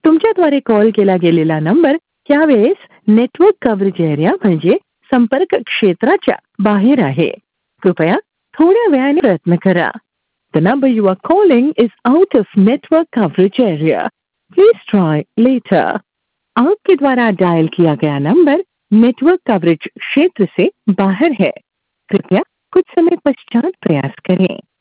तुमच्याद्वारे call केला गेलेला number त्यावेळेस नेटवर्क कव्हरेज एरिया म्हणजे संपर्क क्षेत्राच्या बाहेर आहे. कृपया थोड्या वेळाने प्रयत्न करा. The number you are calling is out of network coverage area. Please try later. आपके द्वारा डायल किया गया नंबर नेटवर्क कवरेज क्षेत्र से बाहर है. कृपया कुछ समय पश्चात प्रयास करें.